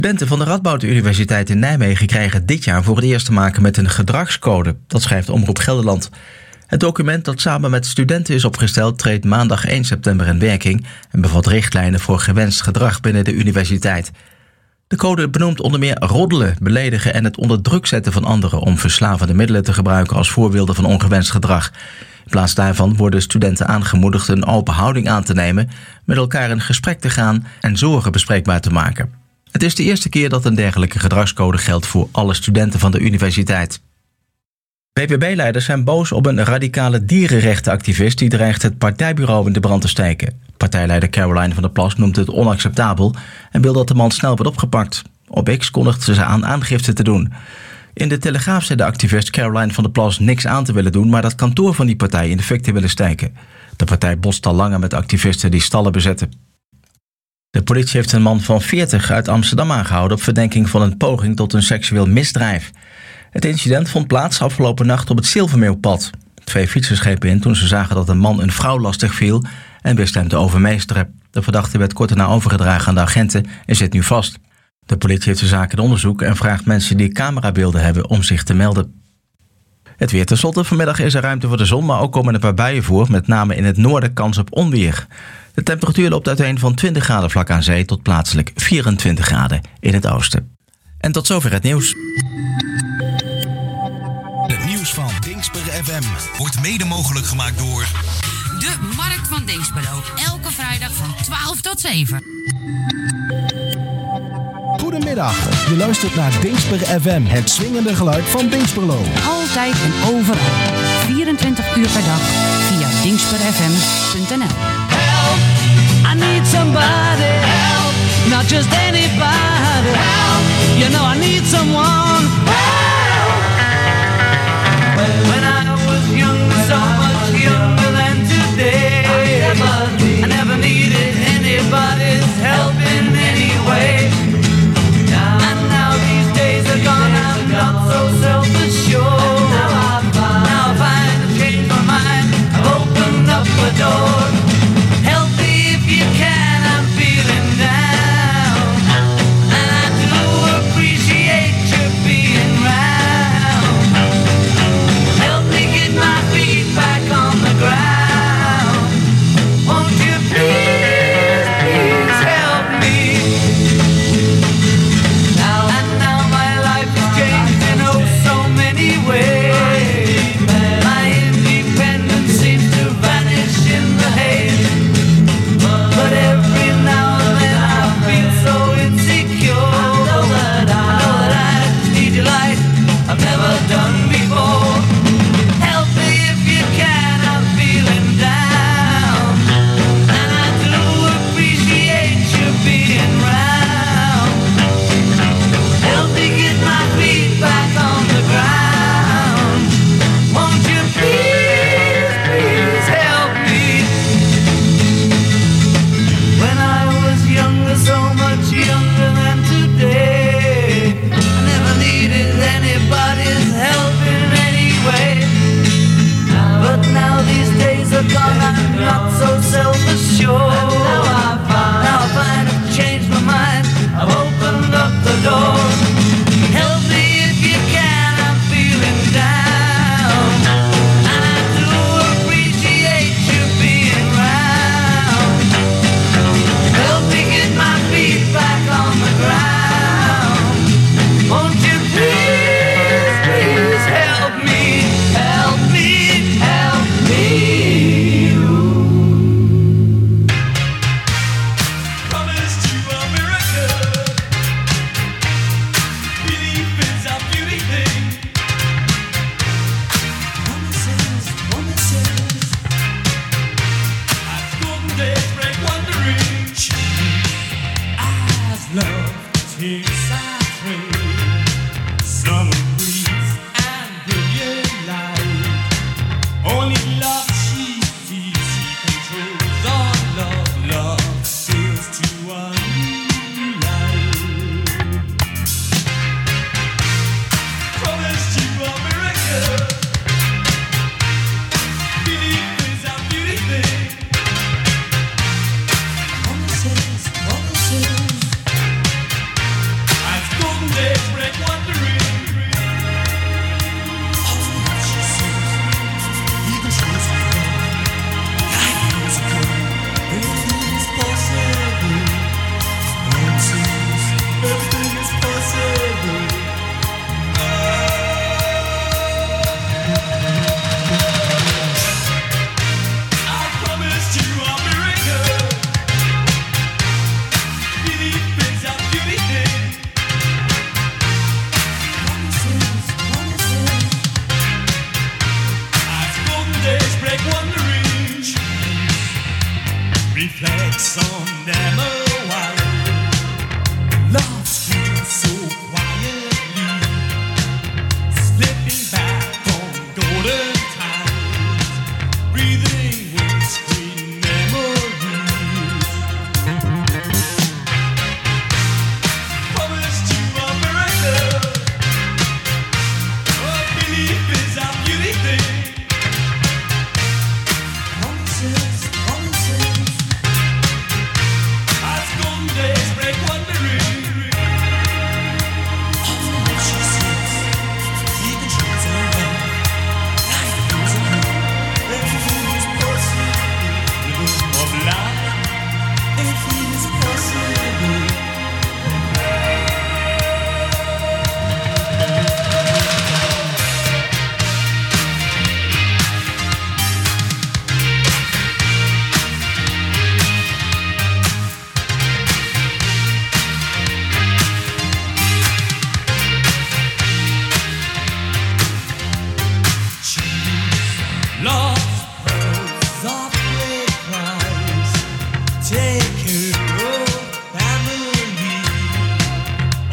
Studenten van de Radboud Universiteit in Nijmegen krijgen dit jaar voor het eerst te maken met een gedragscode. Dat schrijft Omroep Gelderland. Het document dat samen met studenten is opgesteld treedt maandag 1 september in werking en bevat richtlijnen voor gewenst gedrag binnen de universiteit. De code benoemt onder meer roddelen, beledigen en het onder druk zetten van anderen om verslavende middelen te gebruiken als voorbeelden van ongewenst gedrag. In plaats daarvan worden studenten aangemoedigd een open houding aan te nemen, met elkaar in gesprek te gaan en zorgen bespreekbaar te maken. Het is de eerste keer dat een dergelijke gedragscode geldt voor alle studenten van de universiteit. BBB-leiders zijn boos op een radicale dierenrechtenactivist die dreigt het partijbureau in de brand te steken. Partijleider Caroline van der Plas noemt het onacceptabel en wil dat de man snel wordt opgepakt. Op X kondigde ze aan aangifte te doen. In de Telegraaf zei de activist Caroline van der Plas niks aan te willen doen, maar dat kantoor van die partij in de fik te willen steken. De partij botst al langer met activisten die stallen bezetten. De politie heeft een man van 40 uit Amsterdam aangehouden op verdenking van een poging tot een seksueel misdrijf. Het incident vond plaats afgelopen nacht op het Zilvermeeuwpad. 2 fietsers grepen in toen ze zagen dat een man een vrouw lastig viel en wist hem te overmeesteren. De verdachte werd kort daarna overgedragen aan de agenten en zit nu vast. De politie heeft de zaak in onderzoek en vraagt mensen die camerabeelden hebben om zich te melden. Het weer tenslotte. Vanmiddag is er ruimte voor de zon, maar ook komen een paar buien voor, met name in het noorden kans op onweer. De temperatuur loopt uiteen van 20 graden vlak aan zee tot plaatselijk 24 graden in het oosten. En tot zover het nieuws. Het nieuws van Dingsper FM wordt mede mogelijk gemaakt door de Markt van Dingsperlo. Elke vrijdag van 12 tot 7. Goedemiddag, je luistert naar Dingsper FM, het swingende geluid van Dingsperlo. Altijd en overal, 24 uur per dag, via dingsperfm.nl. Help, I need somebody, help, not just anybody, help, you know I need someone, help. When I was young, so much younger than today, I never needed anybody's help in any way. And now these days are gone, I'm not so self-assured. Now I find I've changed my mind, I've opened up a door. Help me if you can, I'm feeling down. And I do appreciate you being round. Help me get my feet back on the ground. Won't you please, please help me? Now my life has changed in oh so many ways. My independence seems to vanish in the haze. But every now and then I feel so insecure. I know that I just need your light I've never done before. Help me if you can, I'm feeling down. And I do appreciate you being round. Help me get my feet back on the ground. Won't you please, please help me? When I was younger, so much younger than today, I never needed anybody's help in any way. But now these days are gone, I'm not so self-assured. Now I find I've changed my mind, I've opened up the door. Help me if you can, I'm feeling down. And I do appreciate you being round. Help me get my feet back on the ground. Won't you please, please help me, help me, help me. Promise to America. Belief is a beauty thing. Promises, promises. As golden days break wandering. As love takes our train. Summer breeze and brilliant light. Only love she sees, she controls all love. Love sails to a new life. Promise to America. Belief is a beauty thing. Promises, promises.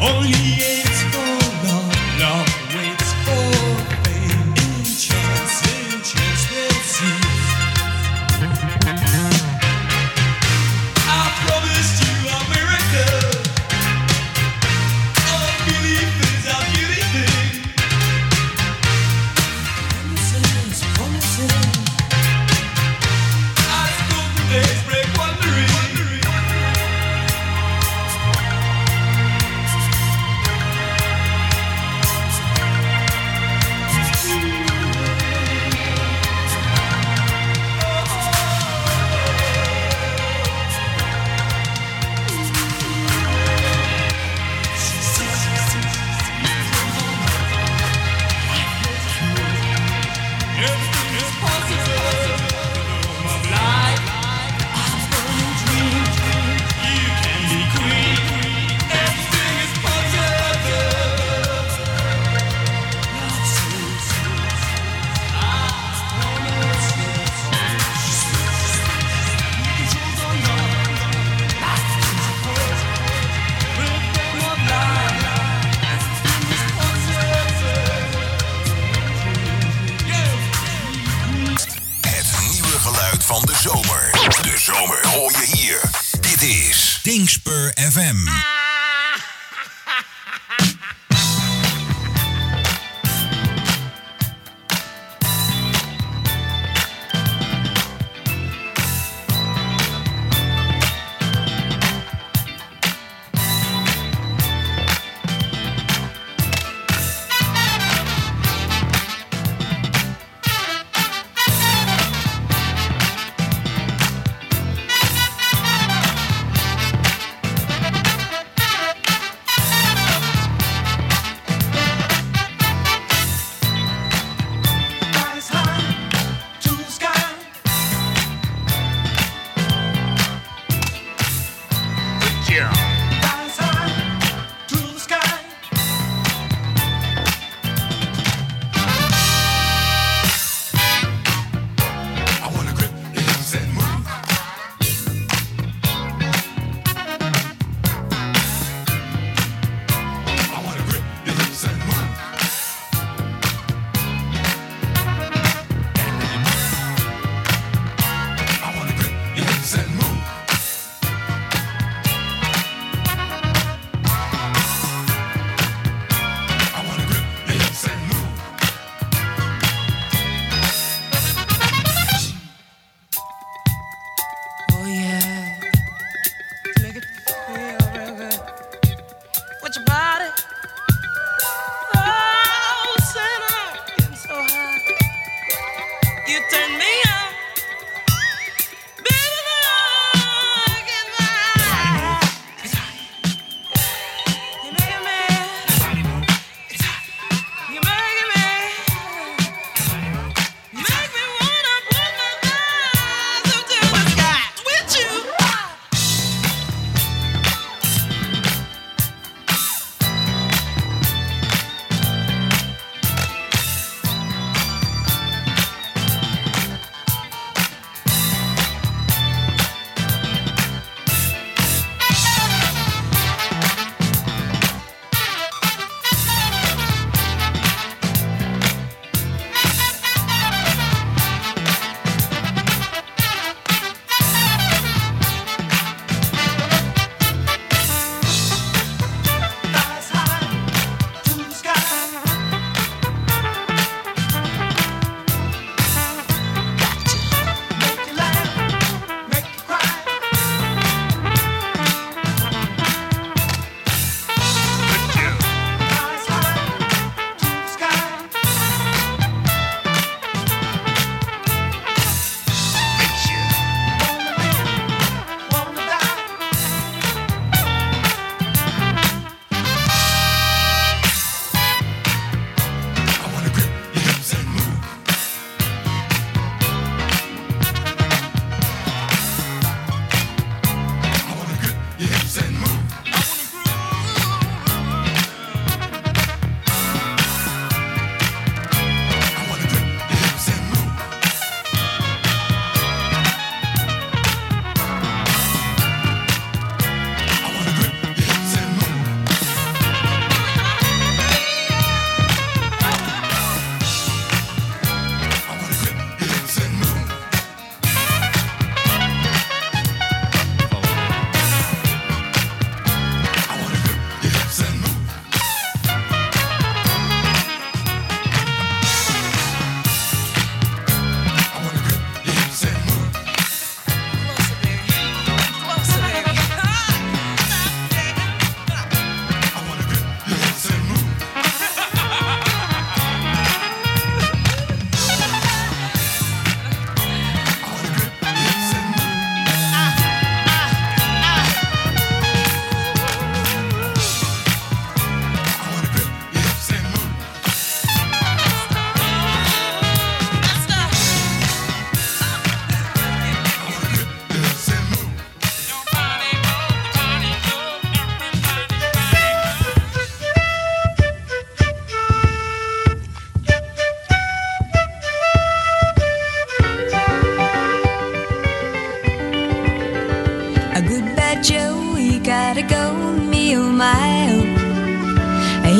Only waits for love, love waits for fame. In chance we'll see. I promised you a miracle. All belief is a beauty thing. Promises. As golden days break wondering.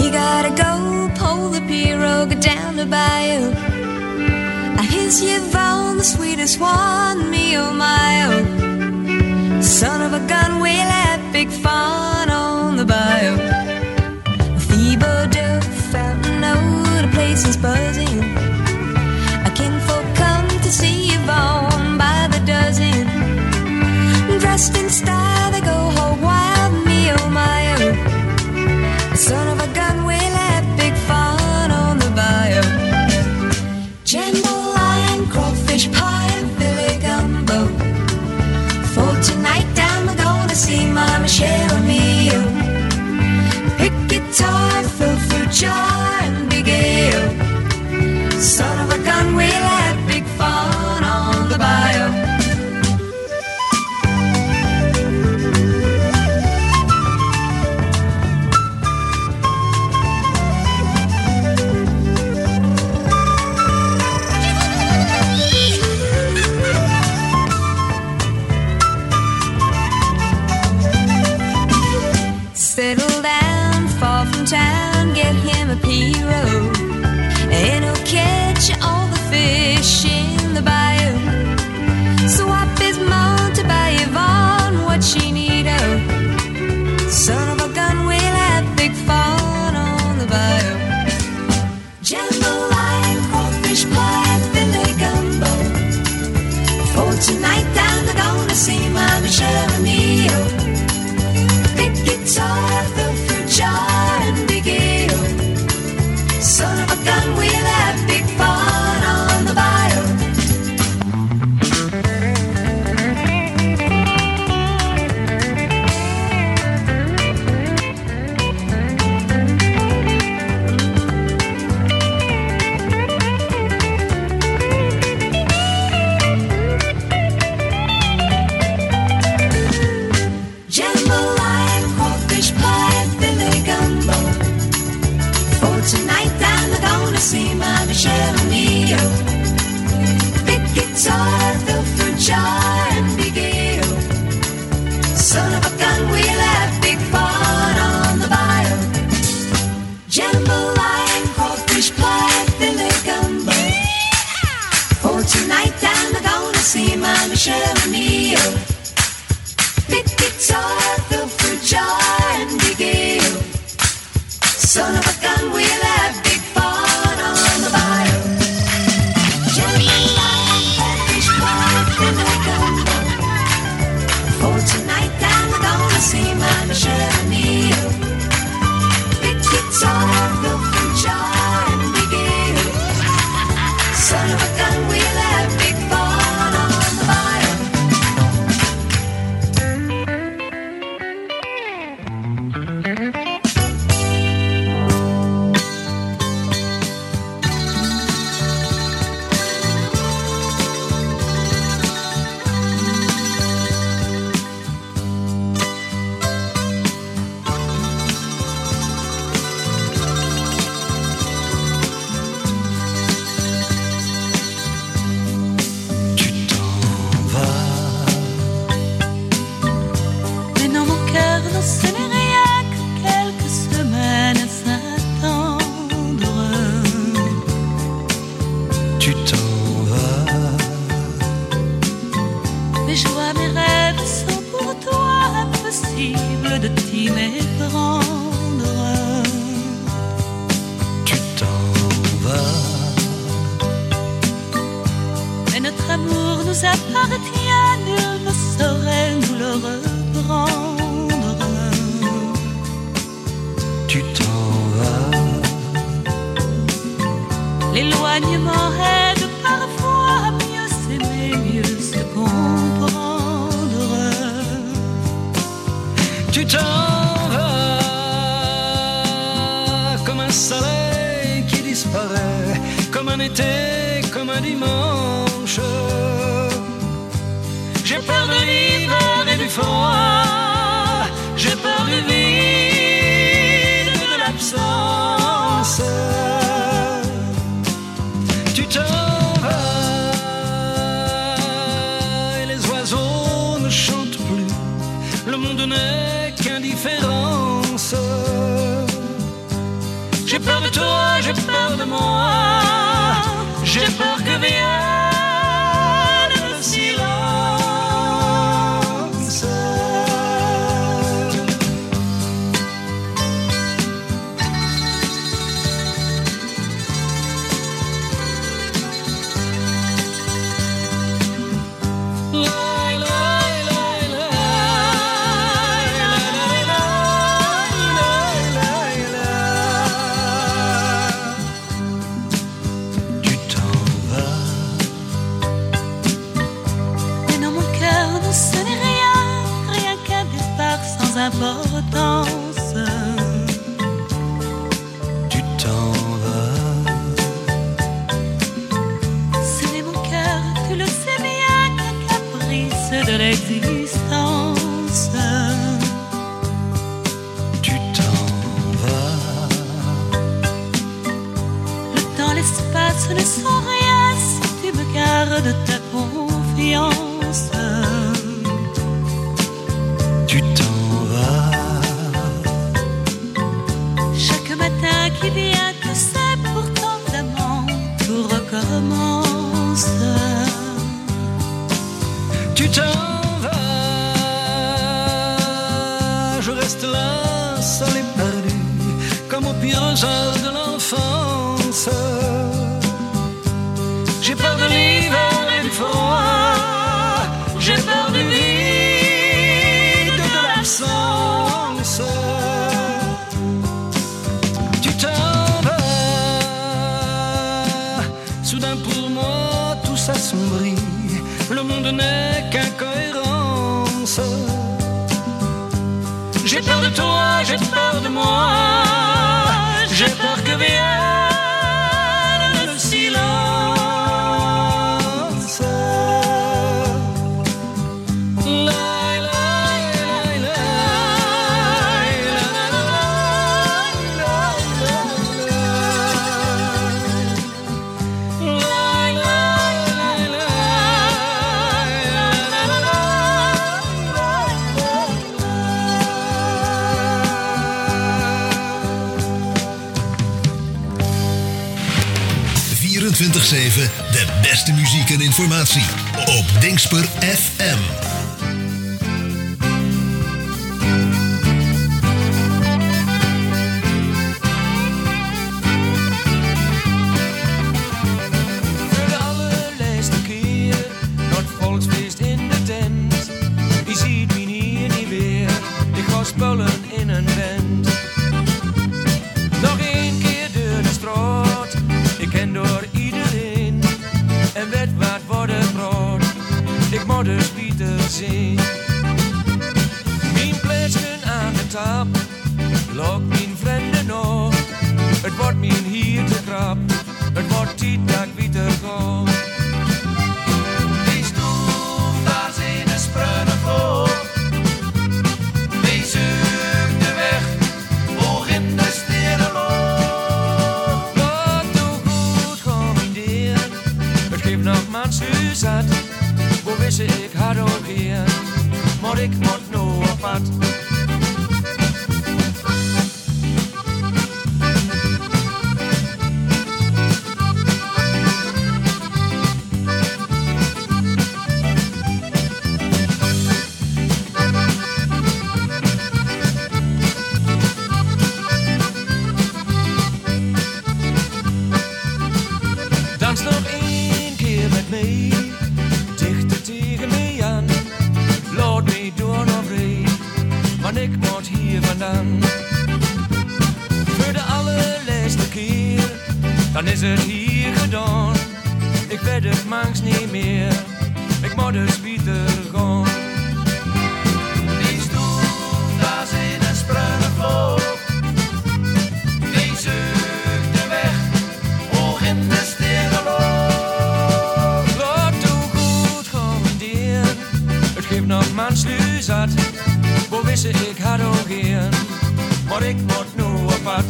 You gotta go pull the pirogue down the bayou. Here's Yvonne, the sweetest one, me oh my oh. Son of a gun, we'll have big fun on the bayou. Thibodeau, Fountain Ode, the place is buzzing. A kinfolk come to see Yvonne by the dozen. Dressed in style, they go hog wild, me oh my oh. Son of a gun, we'll have big fun on the bayou. Jambalaya, crawfish pie, and Billy Gumbo. For tonight down, we're gonna see Mama Michelle and me. Pick guitar, fill fruit jar, and big ale. Son of a gun, we'll have big fun on the bayou. Settle down, far from town, get him a pirogue, and he'll catch all the fish in the bayou. Swap his mount to buy Yvonne what she need, oh. Son of a gun, we'll have big fun on the bayou. Jambalaya, crawfish pie, Billy Gumbo. For tonight down, they're gonna see my Michelle and me, oh. Guitar, fill fruit jar, and big ale. Son of a gun, we'll have big fun on the bayou. Tonight down, they're gonna see my Michelle and me, oh. Big guitar, fill fruit jar, and big ale. Son of a gun, we'll have big fun on the bayou. Jambalaya, crawfish pie, Billy Gumbo. For tonight down, they're gonna see my Michelle and me, oh. Big guitar, fill fruit jar, and big ale. Son of a gun, we'll have big fun on the bayou. Jambalaya, crawfish pie, Billy Gumbo. For tonight down, we're gonna see my Michelle and me. Big guitar, fill fruit jar, and big ale. Son of a gun, we'll have big fun on the bayou. L'éloignement aide parfois à mieux s'aimer, mieux se comprendre. Tu t'en vas comme un soleil qui disparaît, comme un été, comme un dimanche. J'ai peur de l'hiver et du froid, j'ai peur du vide et de l'absence. Tu t'en vas et les oiseaux ne chantent plus, le monde n'est qu'indifférence. J'ai peur de toi, j'ai peur de moi. J'ai peur que vienne le silence. Importance. Tu t'en vas. Ce n'est mon cœur, tu le sais bien, qu'un caprice de l'existence. Tu t'en vas. Le temps, l'espace ne sont rien si tu me gardes ta confiance. Tu t'en qui vient, tu sais, pourtant d'amant, tout recommence. Tu t'en vas, je reste là, seul et perdu, comme au pire âge de l'enfance. J'ai peur de l'hiver et du froid, j'ai peur du vide, de l'absence. S'assombrit, le monde n'est qu'incohérence. J'ai peur de toi, j'ai peur de moi. J'ai peur que vienne le silence. De beste muziek en informatie op Dingsper FM. Voor de allerlaatste keer naar het volksfeest in de tent. Je ziet me hier niet weer, ik ga spullen in een band. Nog één keer door de straat, ik ken door iedereen. En weet wat worden brood, ik moet dus Pieter zien. Mijn plaatsje aan de tap, lok mijn vrienden nog. Het wordt mijn hier te krap, het wordt tijd dat ik Pieter kom. Die stoel, daar zijn een spreunen voor. Die zoekt de weg, hoog in de sterrenloop. Wat doe goed, commandeer. Het geeft nog mans u zat. Hoe wist ik had ook weer, maar ik moet nou op pad. Dans nog één keer met mij, dichter tegen mij aan. Laat mij door nog vrij, want ik moet hier vandaan. Voor de allerlaatste keer, dan is het hier gedaan. Ik weet het mangs niet meer, ik moet dus Pieter gaan. Die stoel, daar zit een spreunen vloog. Die zoekt de weg, hoog in de sterrenloop. Laat toe goed commanderen, het geeft nog mans nu zat. Hoe wist ik had ook geen, maar ik moet nu op pad.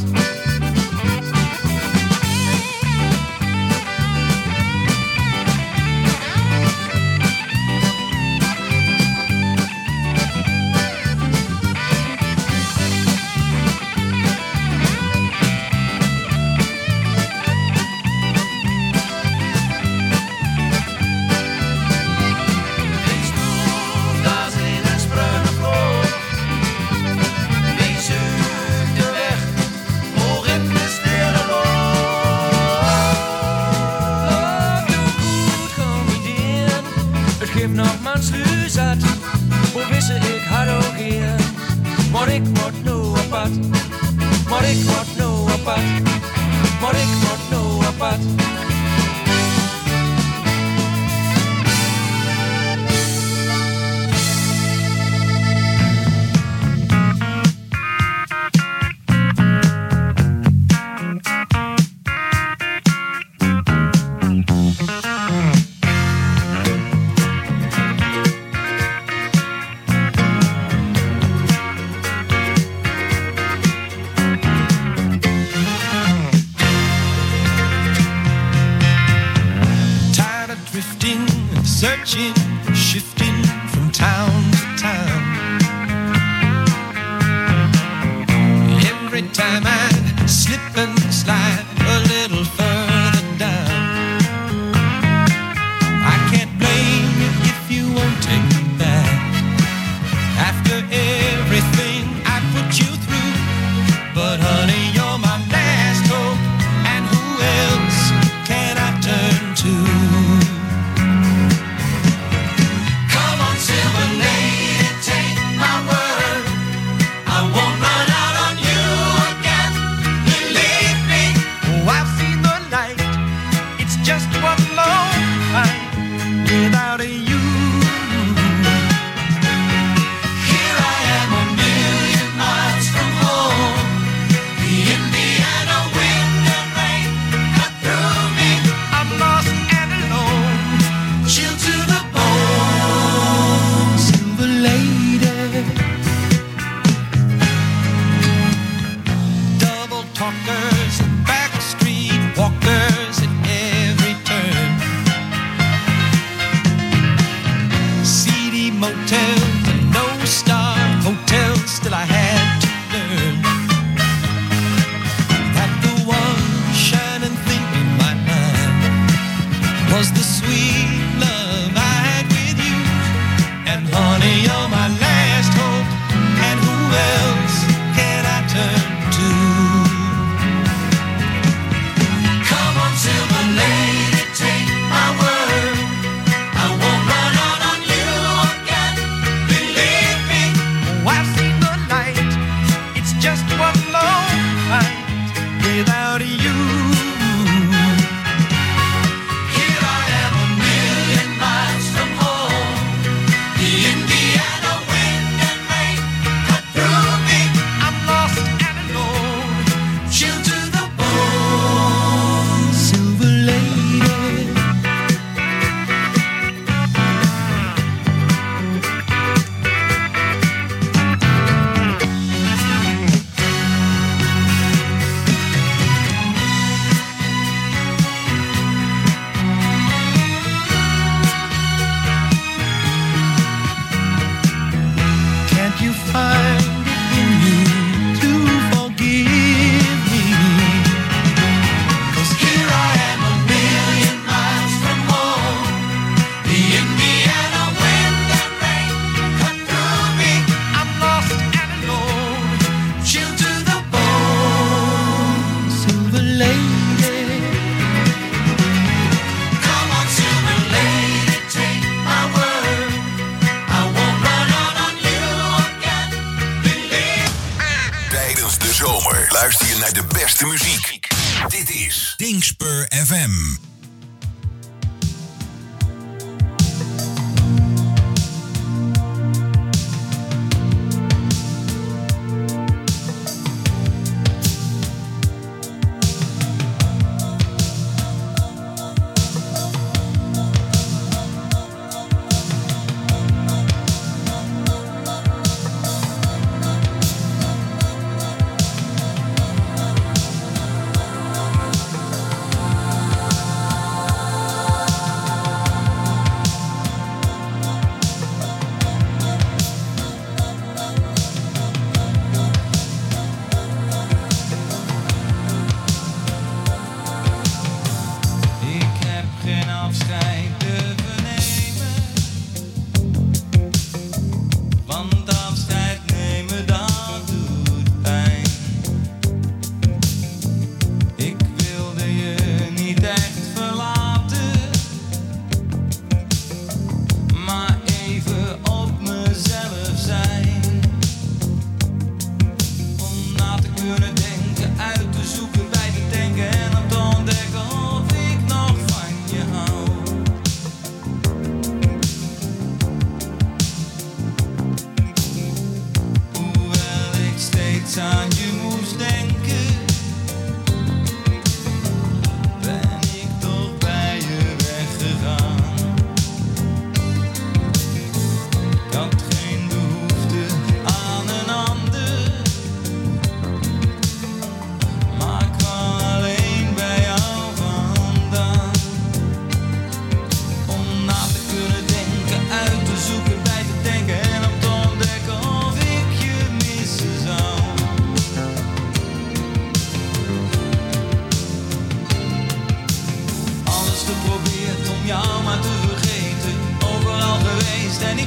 wat, maar ik word nou apart. Searching, shifting from town to town. Every time I slip and slide a little further down. I can't blame you if you won't take me back. After everything I put you through, but honey, you're my last hope, and who else can I turn to? Without you, here I am a million miles from home. The Indiana wind and rain cut through me. I'm lost and alone, chilled to the bone. Silver lady, double talkers and backstreet walkers at every turn. Motels and no-star hotels, still I had to learn that the one shining thing in my mind was the sweet love I had with you. And honey, you're my last hope, and who else can I turn to? Come on, silver lady, take my word, I won't run out on you. I've seen the light, it's just one long fight without you. Here I am a million miles from home. The Indiana wind and rain cut through me. I'm lost and alone, chilled to the bone. Silver lady, you find it in you to forgive me? 'Cause here I am a million miles from home. The Indiana wind and rain cut through me. I'm lost and alone, chilled to the bone. Silver lady, come on, silver lady, take my word, I won't run out on you. Tijdens de zomer luister je naar de beste muziek. Dit is Dingspur FM.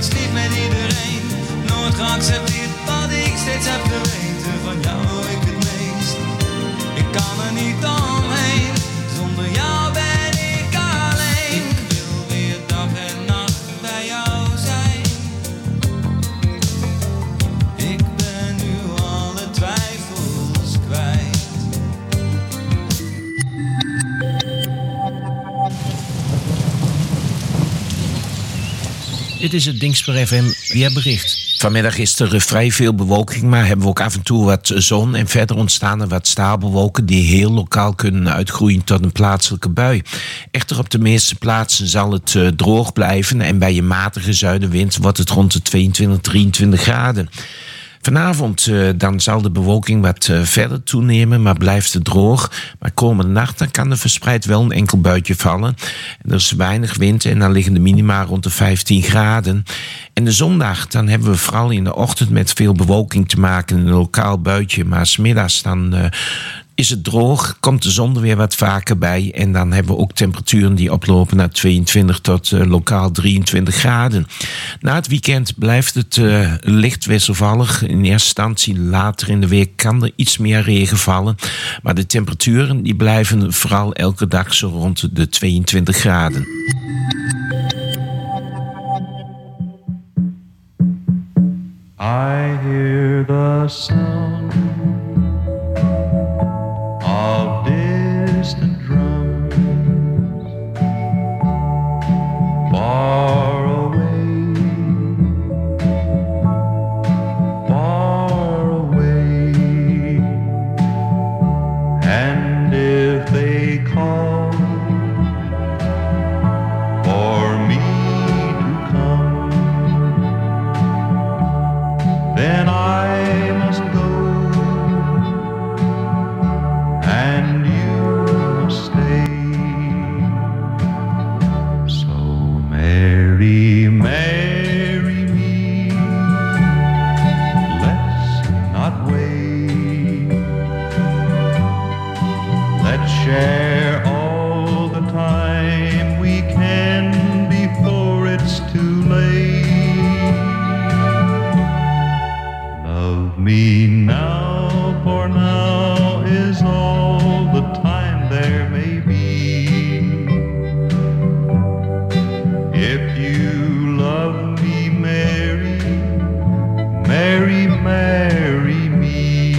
niet sliep met iedereen. Nooit geaccepteerd wat ik steeds heb geweten. Van jou hou ik het meest. Ik kan er niet omheen. Zonder jou ben ik alleen. Ik wil weer dag en nacht bij jou zijn. Ik ben nu alle twijfels kwijt. Dit is het Dingsper FM weerbericht. Vanmiddag is er vrij veel bewolking, maar hebben we ook af en toe wat zon. En verder ontstaan er wat stapelwolken die heel lokaal kunnen uitgroeien tot een plaatselijke bui. Echter op de meeste plaatsen zal het droog blijven en bij een matige zuidenwind wordt het rond de 22, 23 graden. Vanavond dan zal de bewolking wat verder toenemen, maar blijft het droog. Maar komende nacht dan kan er verspreid wel een enkel buitje vallen. Er is weinig wind en dan liggen de minima rond de 15 graden. En de zondag dan hebben we vooral in de ochtend met veel bewolking te maken. Een lokaal buitje, maar 's middags dan is het droog, komt de zon er weer wat vaker bij. En dan hebben we ook temperaturen die oplopen naar 22 tot lokaal 23 graden. Na het weekend blijft het licht wisselvallig. In eerste instantie later in de week kan er iets meer regen vallen. Maar de temperaturen die blijven vooral elke dag zo rond de 22 graden. I hear the sound of distant drums far away, far away. And if they call for me to come, then I must go, and you must stay. So marry, marry me, let's not wait. Let's share all the time we can before it's too late. Love me now, for now is all the time there may be. If you love me, marry, marry, marry me.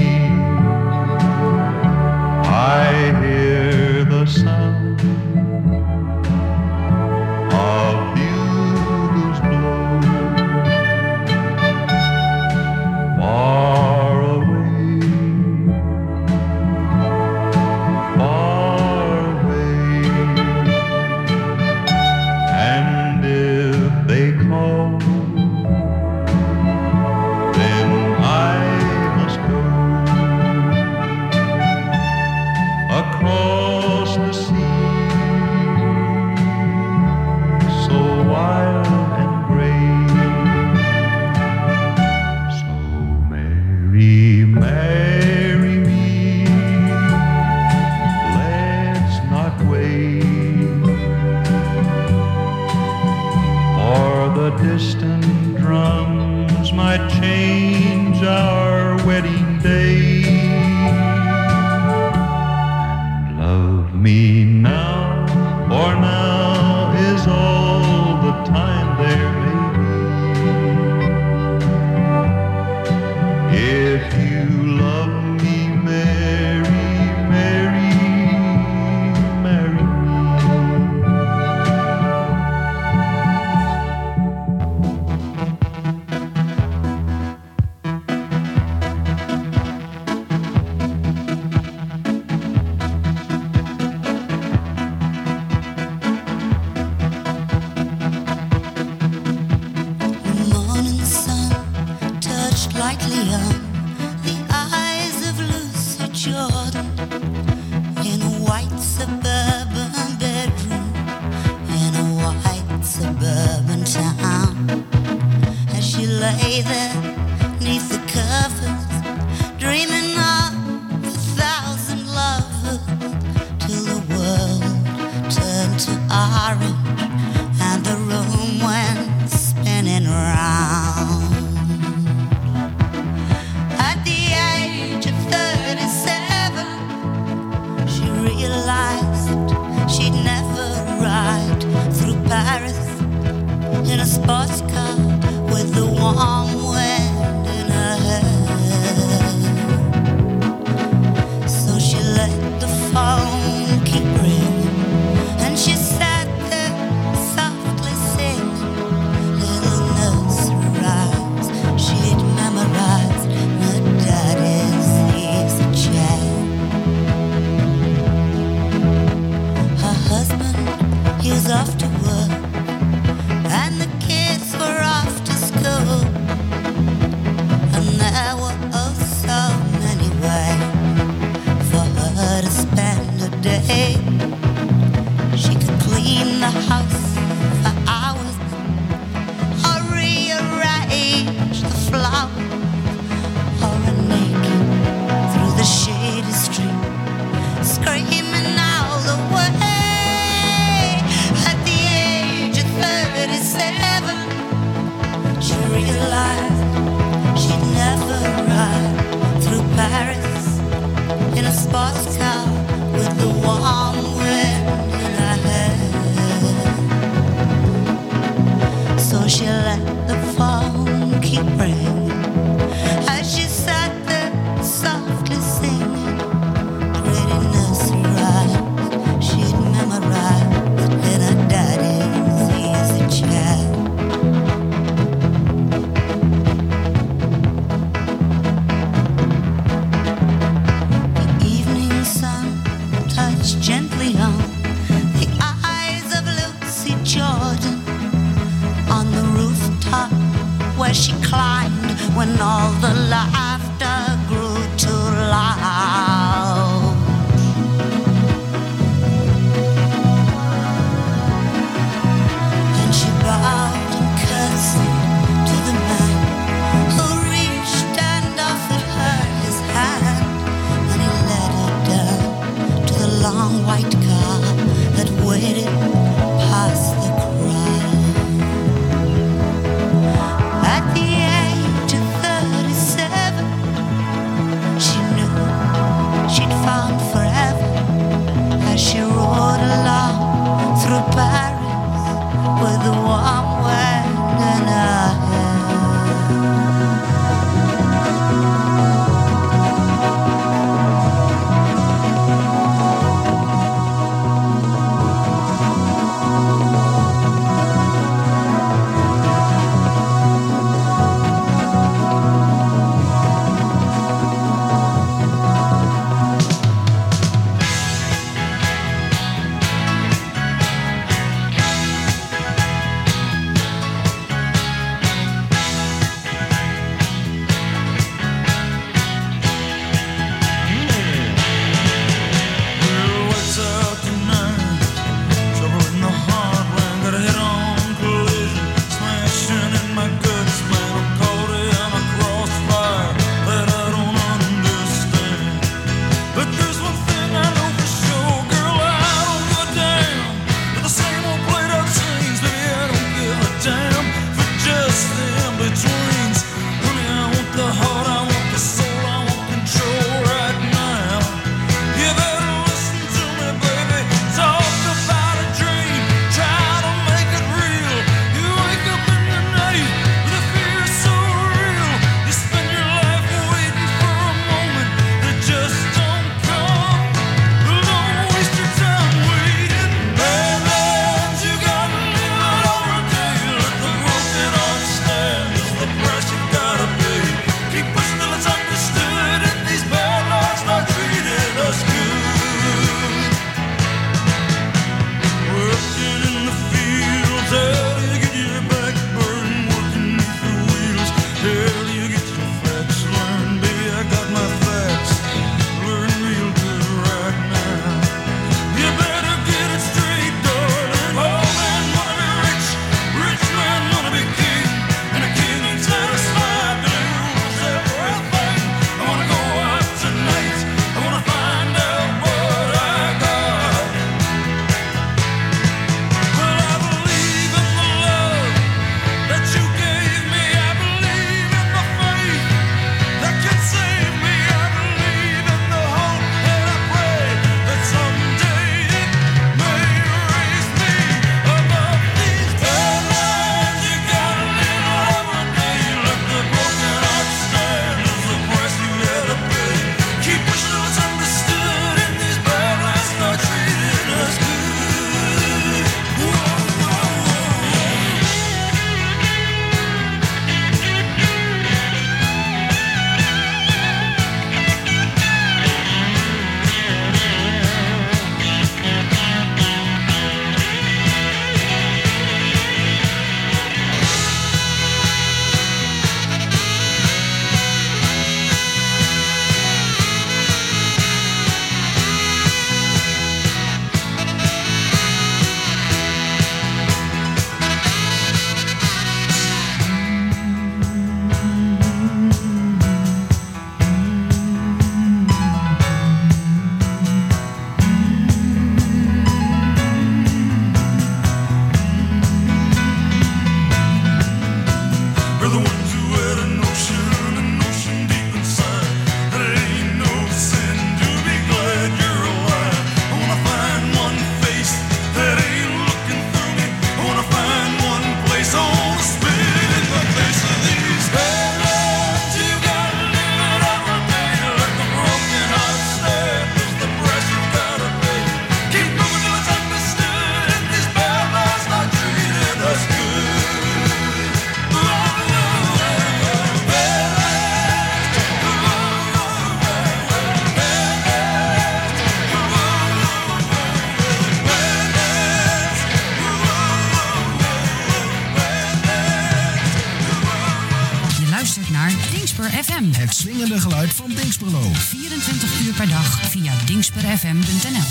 I hear the sound of bugles blow far away, far away. And if they call, then I must go across the sea, so wild and gray. So marry, marry me, let's not wait. For the distant drums might change our wedding day. And love me now, for now is all the time there may be. If you love me, marry, marry, marry me. Morning sun touched lightly on the eyes of Lucy Jordan in a white suburban bedroom in a white suburban town. As she lay there neath the covers, dreaming of 1,000 lovers, till the world turned to orange and the room went spinning round. realized she'd never ride through Paris in a sports car with the warm wind in her hair. So she let the phone keep ringing, and she sat there softly singing little nursery rhymes she'd memorized in her daddy's easy chair. Her husband, he was off to work, and the kids were off to school, and there were oh so many ways for her to spend a day. She could clean the house for hours, or rearrange the flowers, or run naked through the shady street, screaming all the way. At the age of 37, she realized she'd never ride through Paris in a sports car with the warm wind in her hair. So she let the phone keep ringing as she sat there softly singing pretty nursery rhymes she'd memorized in her daddy's easy chair. The evening sun touched gently on the eyes of Lucy Jordan on the rooftop where she climbed when all the laughter grew too loud. And she bowed and curtsied to the man who reached and offered her his hand, and he led her down to the long white car that waited past the crowd. At the age of 37, swingende geluid van Dinxperlo. 24 uur per dag via dingsperfm.nl.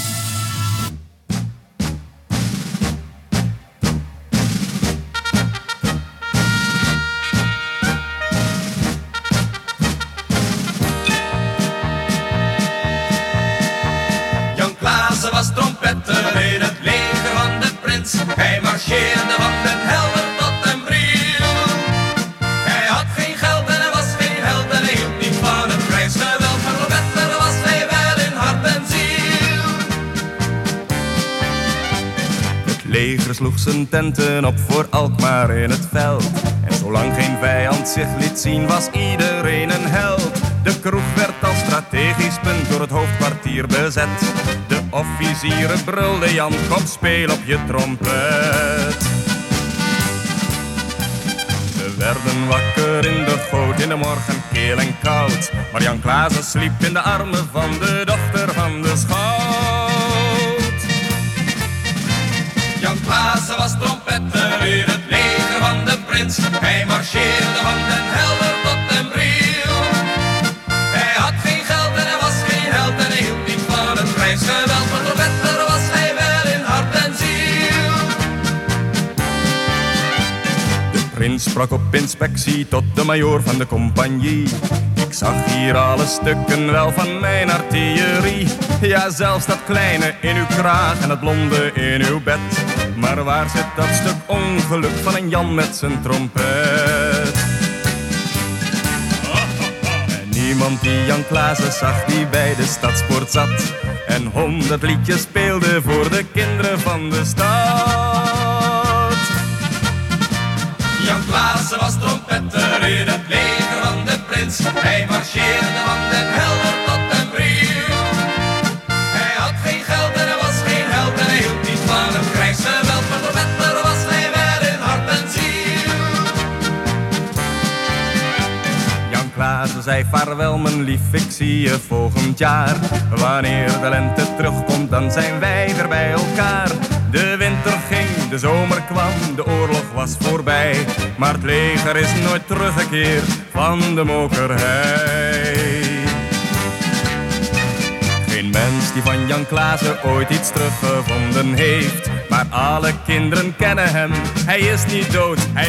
Jan Klaassen was trompetter in het leger van de prins. Hij marcheerde van den Helder tot den Briel. Hij had geen geld en hij was geen held en hij hield niet van het krijgsgeweld. Maar trompetter was hij wel in hart en ziel. Het leger sloeg zijn tenten op voor Alkmaar in het veld. En zolang geen vijand zich liet zien was iedereen een held. De kroeg werd als strategisch punt door het hoofdkwartier bezet. De officieren brulden Jan, kom speel op je trompet. Ze werden wakker in de goot in de morgen keel en koud. Maar Jan Klaassen sliep in de armen van de dochter van de schout. Jan Klaassen was trompetter in het leger van de prins. Hij marcheerde van den Helder tot den Briel. Hij had geen geld en hij was geen held en hij hield niet van het krijgsgeweld. Maar trompetter was hij wel in hart en ziel. De prins sprak op inspectie tot de majoor van de compagnie. Ik zag hier alle stukken wel van mijn artillerie. Ja, zelfs dat kleine in uw kraag en het blonde in uw bed. Maar waar zit dat stuk ongeluk van een Jan met zijn trompet? En niemand die Jan Klaassen zag die bij de stadspoort zat. En 100 liedjes speelde voor de kinderen van de stad. Jan Klaassen was trompetter in het leger van de prins. Hij marcheerde van den Helder tot den Briel. Hij had geen geld en hij was geen held en hij hield niet van het krijgsgeweld. Maar trompetter was hij wel in hart en ziel. Jan Klaassen zei vaarwel mijn lief, ik zie je volgend jaar. Wanneer de lente terugkomt dan zijn wij weer bij elkaar. De winter ging, de zomer kwam, de oorlog was voorbij. Maar het leger is nooit teruggekeerd van de mokerhei. Geen mens die van Jan Klaassen ooit iets teruggevonden heeft. Maar alle kinderen kennen hem, hij is niet dood, hij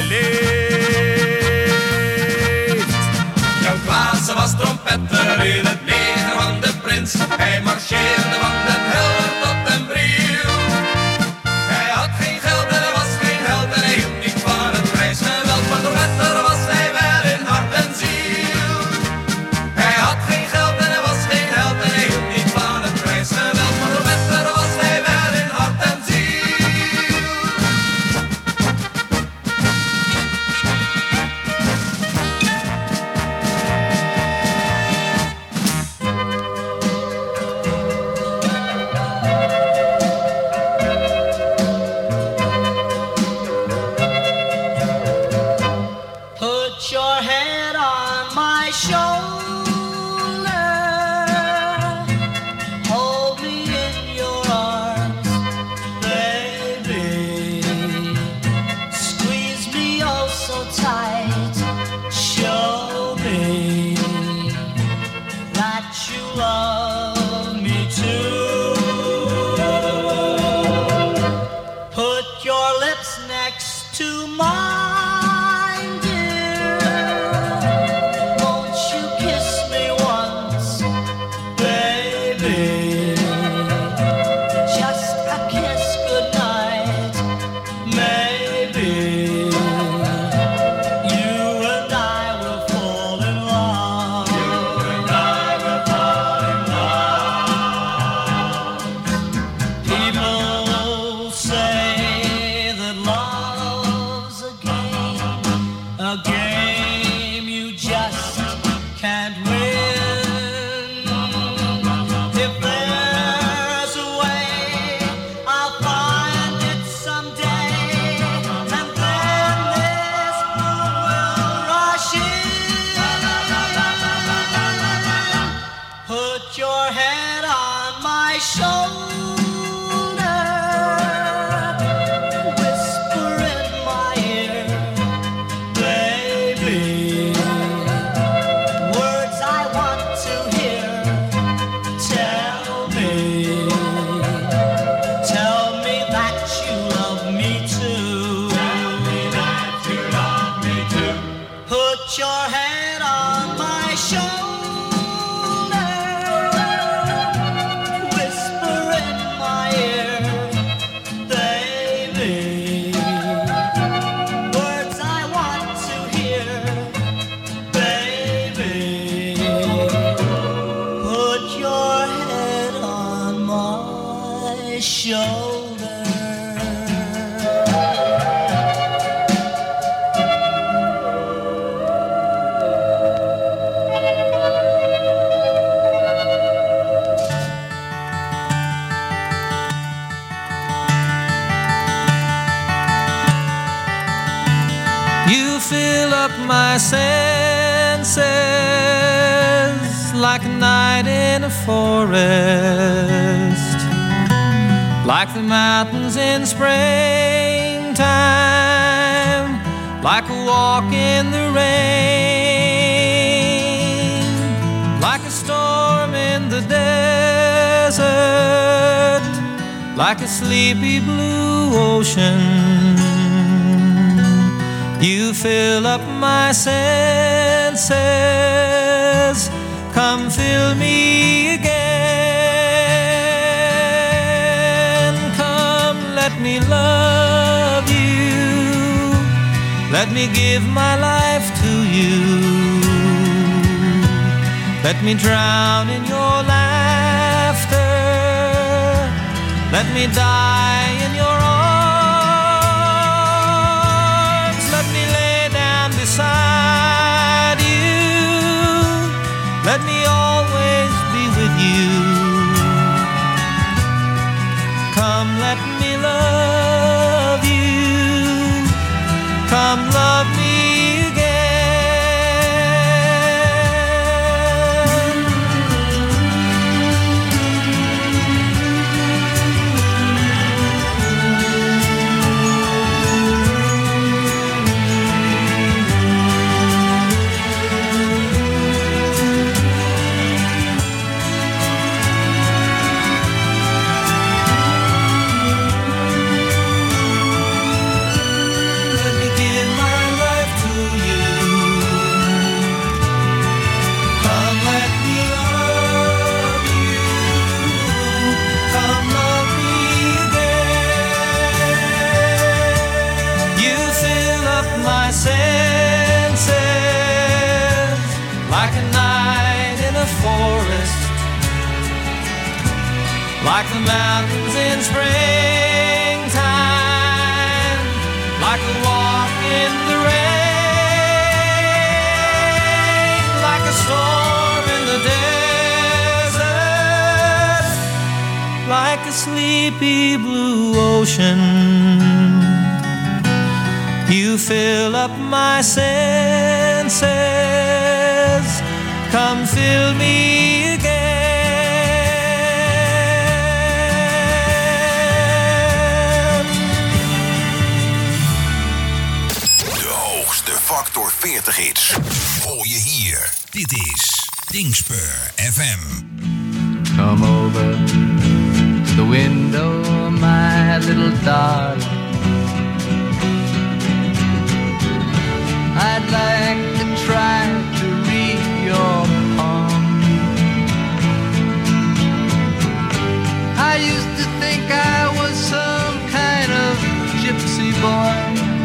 leeft. Jan Klaassen was trompetter in het leger van de prins. Hij marcheerde van den Helder tot den Briel. Hij had geen geld en hij was geen held en hij hield niet van het krijgsgeweld. Maar trompetter was hij wel in hart en ziel. Hij had geen geld en hij was geen held en hij hield niet van het krijgsgeweld. Maar trompetter was hij wel in hart en ziel. Put your head on my shoulder, hold me in your arms, baby. Squeeze me oh so tight, show me that you love me too. Put your lips next to mine. Words his shoulder. You fill up my senses like a night in a forest, like the mountains in springtime, like a walk in the rain, like a storm in the desert, like a sleepy blue ocean. You fill up my senses, come fill me again. Come, let me love you, let me give my life to you. Let me drown in your laughter, let me die in your arms. Let me lay down beside you, let me always be with you. Come, let me love you, come love me again. Like the mountains in springtime, like a walk in the rain, like a storm in the desert, like a sleepy blue ocean. You fill up my senses, come fill me again. Factor 40 hits. Hoor je hier. Dit is Dingspur FM. Come over to the window, my little darling. I'd like to try to read your palm. I used to think I was some kind of gypsy boy.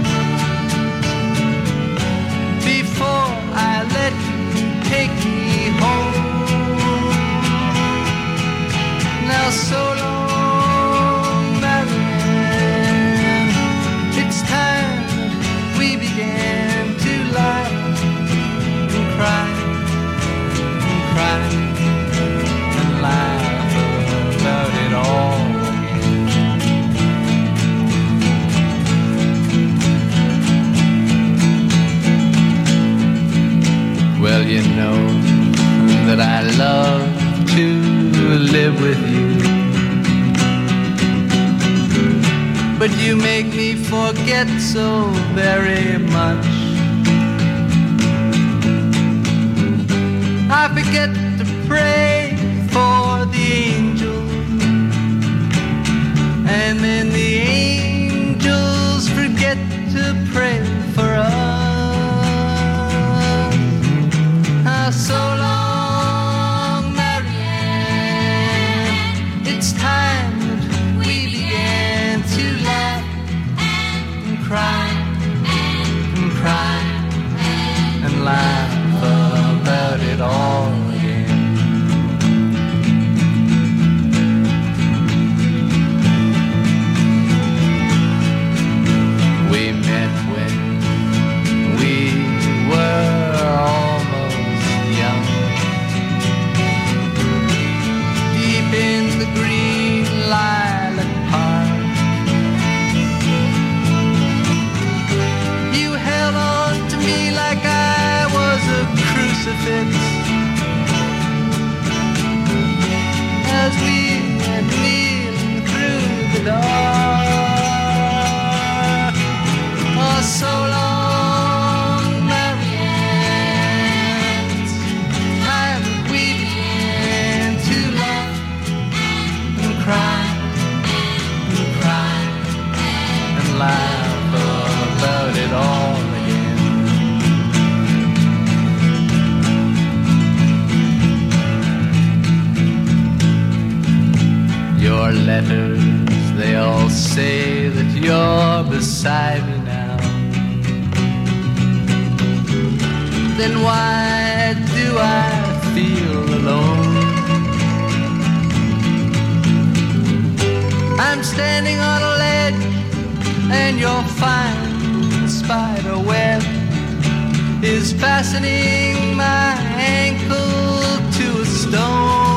Before I let you take me home. Now so long, Marianne. It's time we began to laugh and cry and cry and laugh about it all again. Well, you know that I love to live with you, but you make me forget so very much. I forget to pray for the angels, and then the angels forget to pray for us. So long, Marianne. It's time that we began to laugh and cry and cry and laugh about it all again. green lilac park. You held on to me like I was a crucifix as we went kneeling through the dark. Oh, so long, Marianne, time we began to laugh and cry and cry and laugh about it all again. Your letters, they all say that you're beside me now. Then why do I feel alone? I'm standing on a ledge and your fine spider web is fastening my ankle to a stone.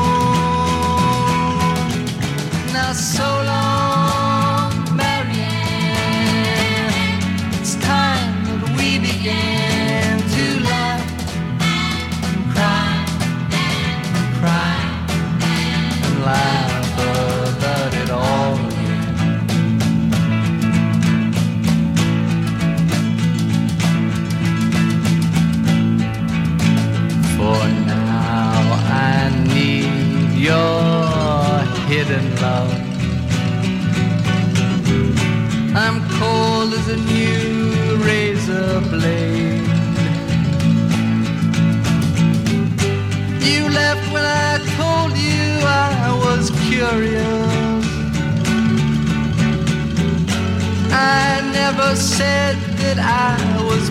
Now so long, Marianne, it's time that we began to laugh and cry and cry and laugh about it all again. For now I need your hidden love. I'm cold as a new razor blade. You left when I told you I was curious. I never said that I was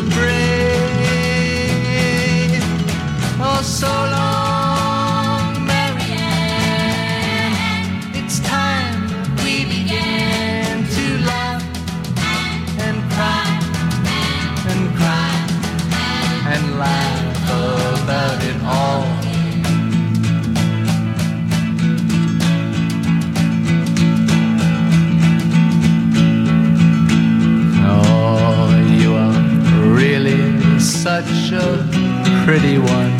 brave. Oh, so long, Marianne, it's time that we began to laugh and cry and cry and laugh about it all. Oh, you are really such a pretty one.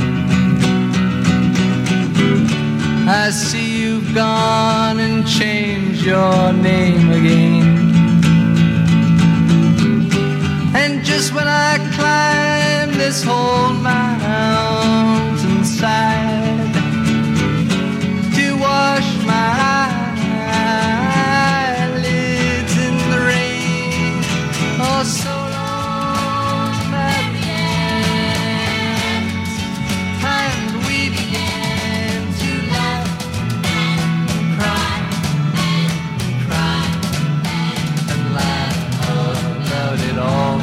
I see you've gone and changed your name again. And just when I climb this whole mountainside to wash my eyelids in the rain, oh, so long, Marianne, time we began to laugh and cry and cry and laugh about it all.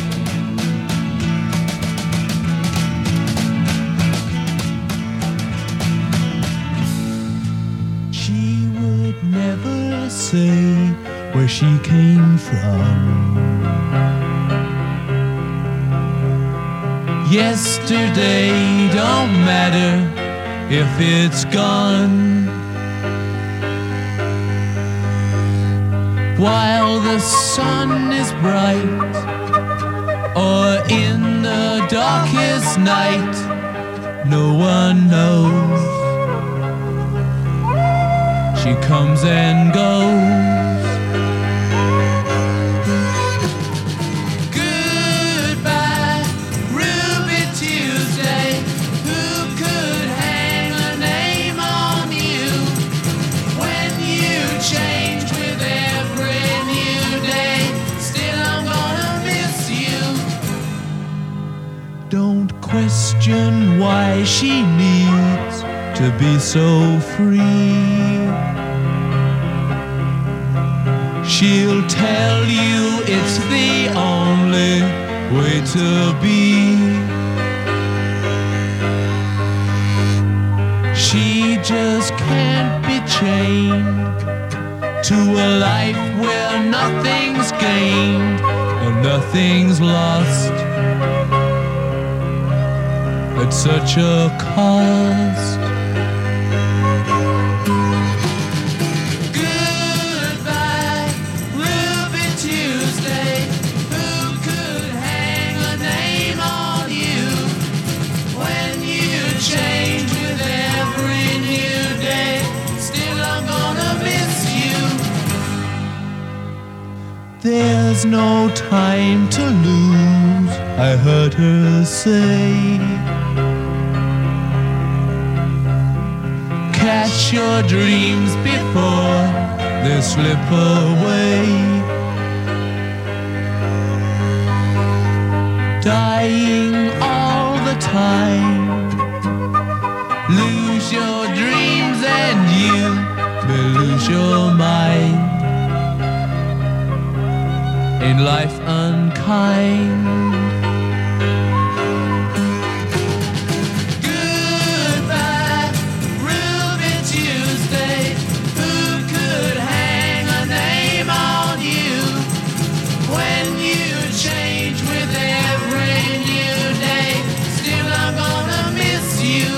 She would never say where she came from. Yesterday don't matter if it's gone. While the sun is bright or in the darkest night, no one knows. She comes and goes. Goodbye, Ruby Tuesday. Who could hang a name on you when you change with every new day? Still, I'm gonna miss you. Don't question why she needs to be so free. She'll tell you it's the only way to be. She just can't be chained to a life where nothing's gained and nothing's lost at such a cost. There's no time to lose, I heard her say. Catch your dreams before they slip away. Dying all the time. Lose your dreams and you will lose your mind. In life unkind. Goodbye, Ruby Tuesday. Who could hang a name on you when you change with every new day? Still I'm gonna miss you.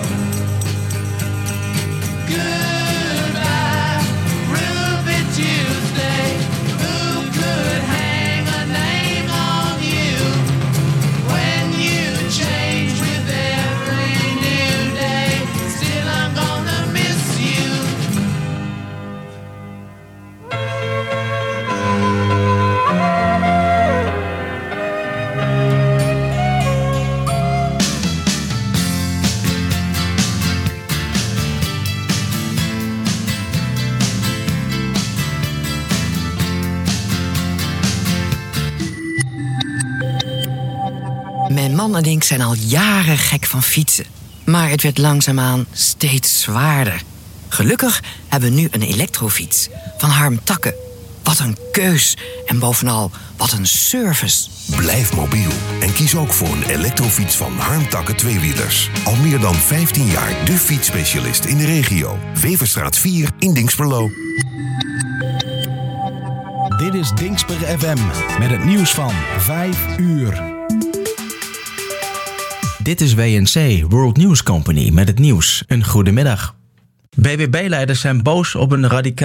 Goodbye, Ruby Tuesday. Who could hang a name on you when you change with every new day? Still I'm gonna miss you. Mijn man en ik zijn al jaren gek van fietsen. Maar het werd langzaamaan steeds zwaarder. Gelukkig hebben we nu een elektrofiets van Harm Takke. Wat een keus en bovenal wat een service. Blijf mobiel en kies ook voor een elektrofiets van Harm Takke Tweewielers. Al meer dan 15 jaar de fietsspecialist in de regio. Weverstraat 4 in Dinxperlo. Dit is Dinxper FM met het nieuws van 5 uur. Dit is WNC, World News Company, met het nieuws. Een goedemiddag. BBB-leiders zijn boos op een radicaal